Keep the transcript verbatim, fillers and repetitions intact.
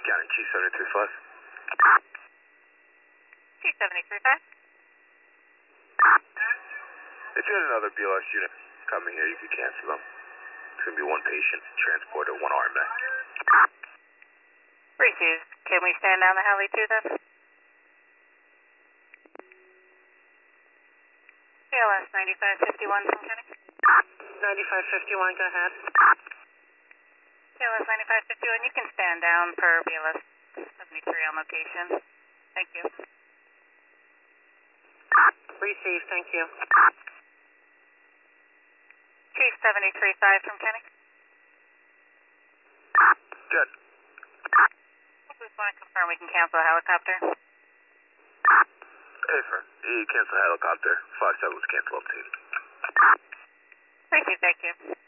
County, Chief seventy-three five. Chief seventy-three five. If you had another B L S unit coming here, you could cancel them. It's going to be one patient, transported, one R M A. Received. Can we stand down the heli too then? B L S ninety-five fifty-one from Kenny. ninety-five fifty-one, go ahead. B L S ninety-five fifty-one, you can stand down per B L S seventy-three on location. Thank you. Received, thank you. Chief seventy-three five from Kenny. Good. Just want to confirm we can cancel a helicopter. Hey, sir. You cancel helicopter. five seven was canceled, too. Received, thank you.